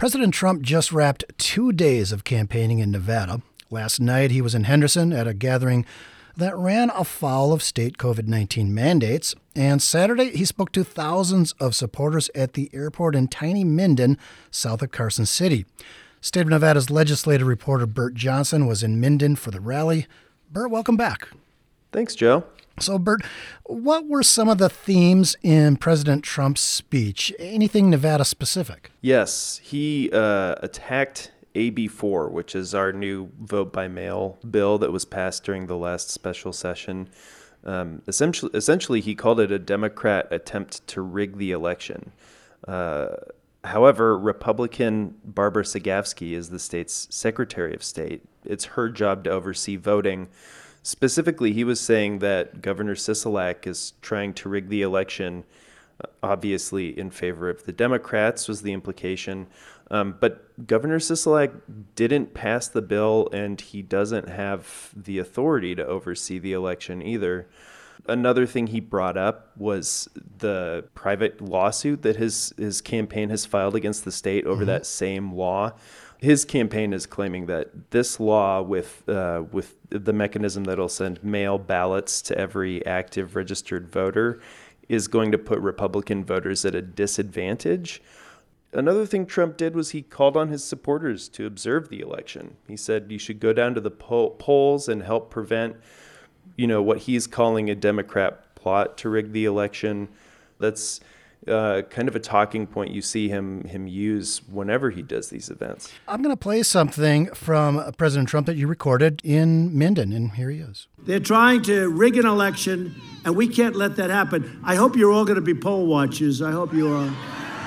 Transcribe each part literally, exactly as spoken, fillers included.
President Trump just wrapped two days of campaigning in Nevada. Last night, he was in Henderson at a gathering that ran afoul of state covid nineteen mandates. And Saturday, he spoke to thousands of supporters at the airport in tiny Minden, south of Carson City. State of Nevada's legislative reporter Bert Johnson was in Minden for the rally. Bert, welcome back. Thanks, Joe. So, Bert, what were some of the themes in President Trump's speech? Anything Nevada specific? Yes, he uh, attacked A B four, which is our new vote-by-mail bill that was passed during the last special session. Um, essentially, essentially, he called it a Democrat attempt to rig the election. Uh, however, Republican Barbara Sagafsky is the state's Secretary of State. It's her job to oversee voting. Specifically, he was saying that Governor Sisolak is trying to rig the election, obviously in favor of the Democrats was the implication. Um, but Governor Sisolak didn't pass the bill, and he doesn't have the authority to oversee the election either. Another thing he brought up was the private lawsuit that his, his campaign has filed against the state over mm-hmm. that same law. His campaign is claiming that this law, with uh, with the mechanism that'll send mail ballots to every active registered voter, is going to put Republican voters at a disadvantage. Another thing Trump did was he called on his supporters to observe the election. He said you should go down to the poll- polls and help prevent, you know, what he's calling a Democrat plot to rig the election. That's uh, kind of a talking point you see him him use whenever he does these events. I'm going to play something from President Trump that you recorded in Minden, and here he is. They're trying to rig an election, and we can't let that happen. I hope you're all going to be poll watchers. I hope you are.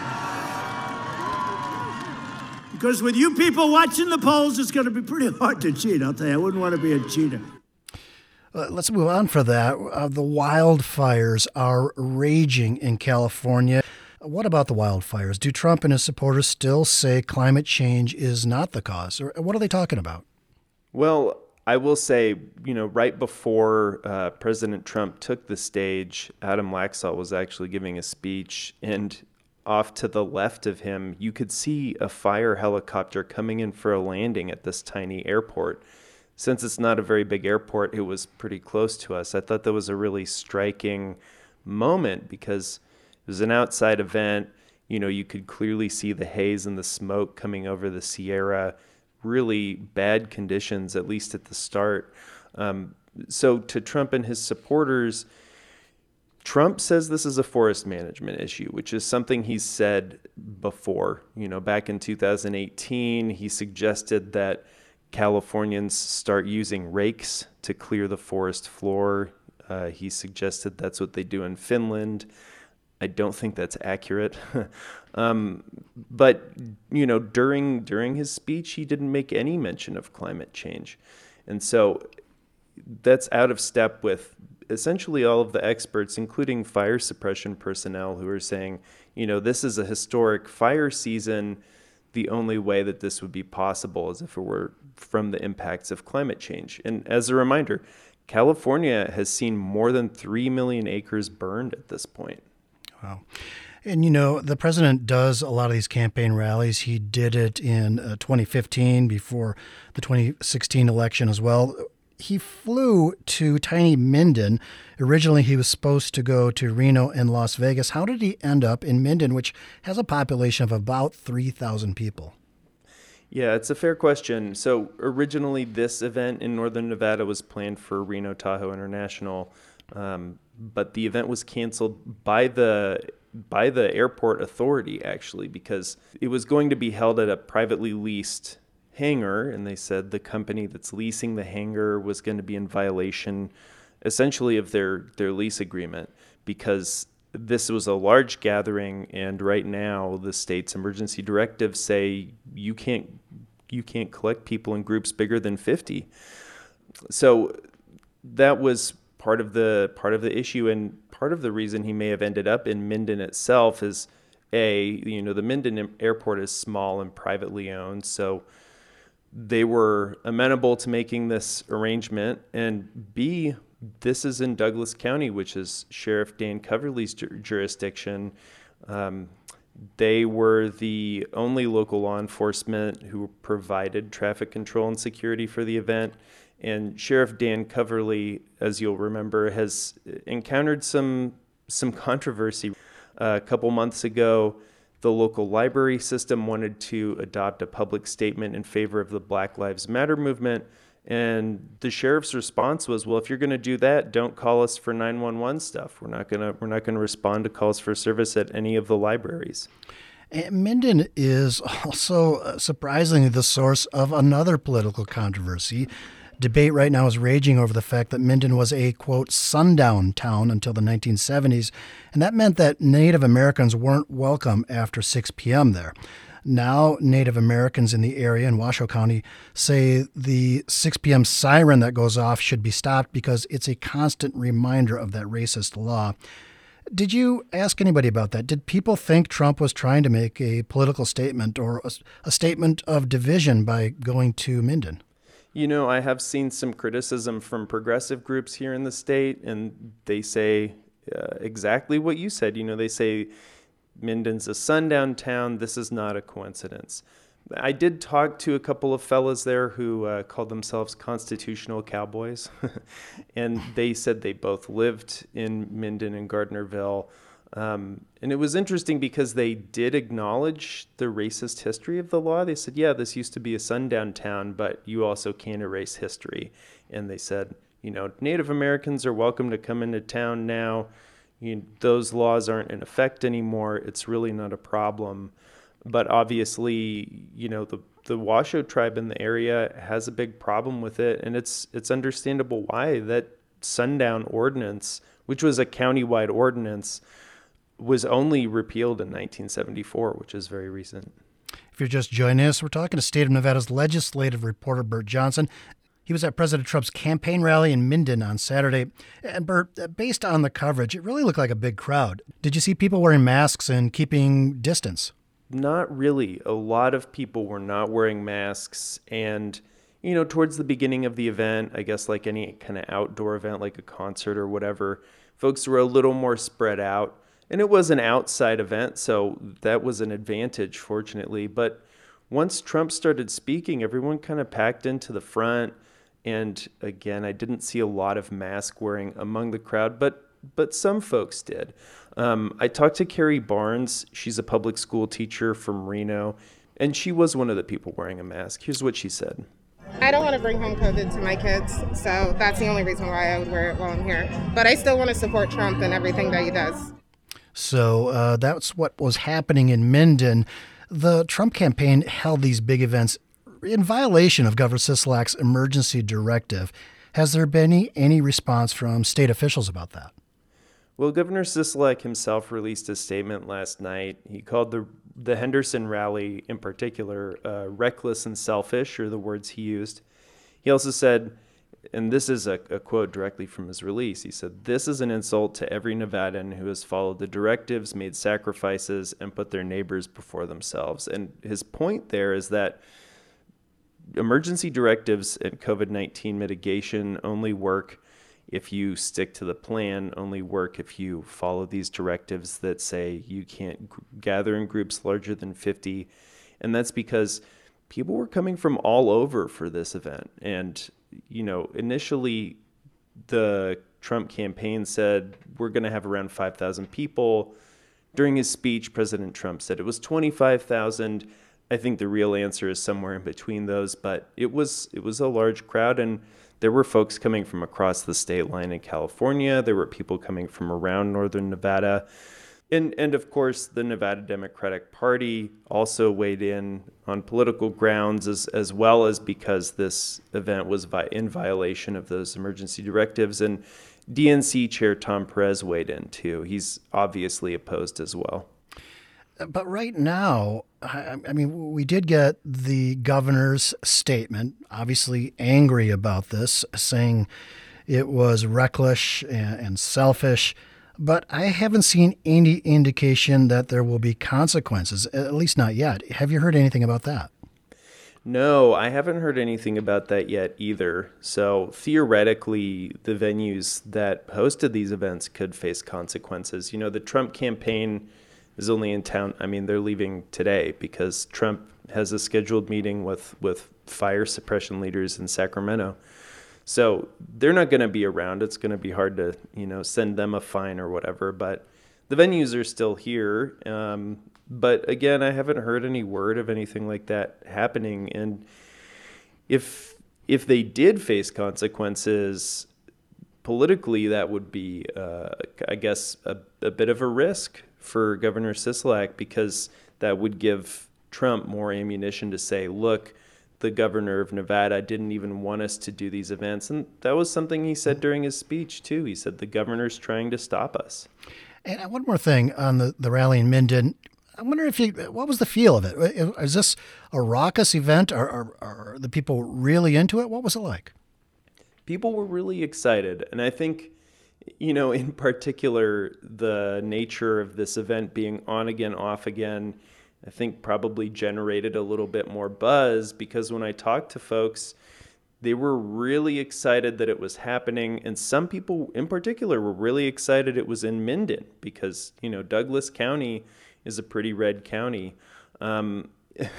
Because with you people watching the polls, it's going to be pretty hard to cheat. I'll tell you, I wouldn't want to be a cheater. Uh, let's move on for that. Uh, the wildfires are raging in California. What about the wildfires? Do Trump and his supporters still say climate change is not the cause? Or what are they talking about? Well, I will say, you know, right before uh, President Trump took the stage, Adam Laxalt was actually giving a speech, and off to the left of him, you could see a fire helicopter coming in for a landing at this tiny airport. Since it's not a very big airport, it was pretty close to us. I thought that was a really striking moment because it was an outside event. You know, you could clearly see the haze and the smoke coming over the Sierra. Really bad conditions, at least at the start. Um, so to Trump and his supporters, Trump says this is a forest management issue, which is something he's said before. You know, back in two thousand eighteen, he suggested that Californians start using rakes to clear the forest floor. Uh, he suggested that's what they do in Finland. I don't think that's accurate. um, but, you know, during during his speech, he didn't make any mention of climate change. And so that's out of step with essentially all of the experts, including fire suppression personnel, who are saying, you know, this is a historic fire season. The only way that this would be possible is if it were from the impacts of climate change. And as a reminder, California has seen more than three million acres burned at this point. Wow. And, you know, the president does a lot of these campaign rallies. He did it in uh, twenty fifteen before the twenty sixteen election as well. He flew to tiny Minden. Originally, he was supposed to go to Reno and Las Vegas. How did he end up in Minden, which has a population of about three thousand people? Yeah, it's a fair question. So originally, this event in Northern Nevada was planned for Reno Tahoe International, um, but the event was canceled by the by the airport authority, actually, because it was going to be held at a privately leased hangar, and they said the company that's leasing the hangar was going to be in violation essentially of their, their lease agreement because this was a large gathering, and right now the state's emergency directives say you can't you can't collect people in groups bigger than fifty. So that was part of the part of the issue, and part of the reason he may have ended up in Minden itself is A, you know, the Minden airport is small and privately owned, so they were amenable to making this arrangement, and B, this is in Douglas County, which is Sheriff Dan Coverly's ju- jurisdiction. Um, They were the only local law enforcement who provided traffic control and security for the event. And Sheriff Dan Coverly, as you'll remember, has encountered some some controversy. Uh, a couple months ago, the local library system wanted to adopt a public statement in favor of the Black Lives Matter movement. And the sheriff's response was, well, if you're going to do that, don't call us for nine one one stuff. We're not going to we're not going to respond to calls for service at any of the libraries. And Minden is also uh, surprisingly the source of another political controversy. Debate right now is raging over the fact that Minden was a, quote, sundown town until the nineteen seventies, and that meant that Native Americans weren't welcome after six p.m. there. Now, Native Americans in the area in Washoe County say the six p.m. siren that goes off should be stopped because it's a constant reminder of that racist law. Did you ask anybody about that? Did people think Trump was trying to make a political statement or a, a statement of division by going to Minden? You know, I have seen some criticism from progressive groups here in the state, and they say uh, exactly what you said. You know, they say Minden's a sundown town. This is not a coincidence. I did talk to a couple of fellas there who uh, called themselves constitutional cowboys, and they said they both lived in Minden and Gardnerville. Um, and it was interesting because they did acknowledge the racist history of the law. They said, yeah, this used to be a sundown town, but you also can't erase history. And they said, you know, Native Americans are welcome to come into town now. You know, those laws aren't in effect anymore. It's really not a problem. But obviously, you know, the, the Washoe tribe in the area has a big problem with it. And it's it's understandable why. That sundown ordinance, which was a countywide ordinance, was only repealed in nineteen seventy-four, which is very recent. If you're just joining us, we're talking to State of Nevada's legislative reporter, Bert Johnson. He was at President Trump's campaign rally in Minden on Saturday. And Bert, based on the coverage, it really looked like a big crowd. Did you see people wearing masks and keeping distance? Not really. A lot of people were not wearing masks. And, you know, towards the beginning of the event, I guess like any kind of outdoor event, like a concert or whatever, folks were a little more spread out. And it was an outside event, so that was an advantage, fortunately. But once Trump started speaking, everyone kind of packed into the front. And again, I didn't see a lot of mask wearing among the crowd, but but some folks did. Um, I talked to Carrie Barnes. She's a public school teacher from Reno, and she was one of the people wearing a mask. Here's what she said. I don't want to bring home COVID to my kids, so that's the only reason why I would wear it while I'm here. But I still want to support Trump and everything that he does. So uh, that's what was happening in Minden. The Trump campaign held these big events in violation of Governor Sisolak's emergency directive. Has there been any, any response from state officials about that? Well, Governor Sisolak himself released a statement last night. He called the the Henderson rally in particular uh, reckless and selfish, are the words he used. He also said, and this is a, a quote directly from his release, he said, "This is an insult to every Nevadan who has followed the directives, made sacrifices, and put their neighbors before themselves." And his point there is that emergency directives and COVID nineteen mitigation only work if you stick to the plan, only work if you follow these directives that say you can't g- gather in groups larger than fifty. And that's because people were coming from all over for this event. And, you know, initially the Trump campaign said we're going to have around five thousand people. During his speech, President Trump said it was twenty-five thousand. I think the real answer is somewhere in between those, but it was it was a large crowd, and there were folks coming from across the state line in California. There were people coming from around northern Nevada. And, and of course, the Nevada Democratic Party also weighed in on political grounds, as, as well as because this event was vi- in violation of those emergency directives. And D N C Chair Tom Perez weighed in, too. He's obviously opposed as well. But right now, I, I mean, we did get the governor's statement, obviously angry about this, saying it was reckless and, and selfish. But I haven't seen any indication that there will be consequences, at least not yet. Have you heard anything about that? No, I haven't heard anything about that yet either. So theoretically, the venues that hosted these events could face consequences. You know, the Trump campaign is only in town. I mean, they're leaving today because Trump has a scheduled meeting with, with fire suppression leaders in Sacramento. So they're not going to be around. It's going to be hard to, you know, send them a fine or whatever. But the venues are still here. Um, but again, I haven't heard any word of anything like that happening. And if if they did face consequences politically, that would be, uh, I guess, a, a bit of a risk for Governor Sisolak, because that would give Trump more ammunition to say, look, the governor of Nevada didn't even want us to do these events. And that was something he said during his speech, too. He said, the governor's trying to stop us. And one more thing on the, the rally in Minden. I wonder if you, what was the feel of it? Is this a raucous event? Are, are, are the people really into it? What was it like? People were really excited. And I think, you know, in particular, the nature of this event being on again, off again, I think probably generated a little bit more buzz, because when I talked to folks, they were really excited that it was happening. And some people in particular were really excited it was in Minden, because, you know, Douglas County is a pretty red county. Um,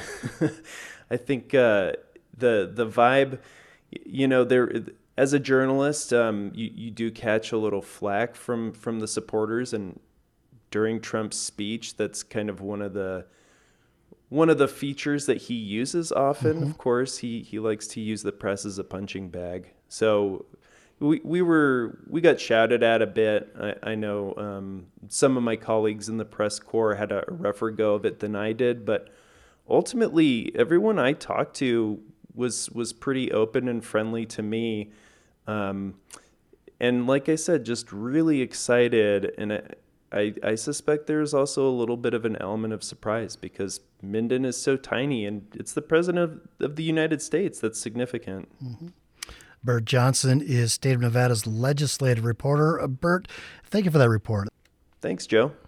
I think uh, the the vibe, you know, there as a journalist, um, you, you do catch a little flack from, from the supporters. And during Trump's speech, that's kind of one of the One of the features that he uses often. Mm-hmm. Of course, he, he likes to use the press as a punching bag. So we we were we got shouted at a bit. I, I know um, some of my colleagues in the press corps had a rougher go of it than I did, but ultimately, everyone I talked to was was pretty open and friendly to me. Um, and like I said, just really excited. And it, I, I suspect there's also a little bit of an element of surprise, because Minden is so tiny and it's the president of, of the United States. That's significant. Mm-hmm. Bert Johnson is State of Nevada's legislative reporter. Uh, Bert, thank you for that report. Thanks, Joe.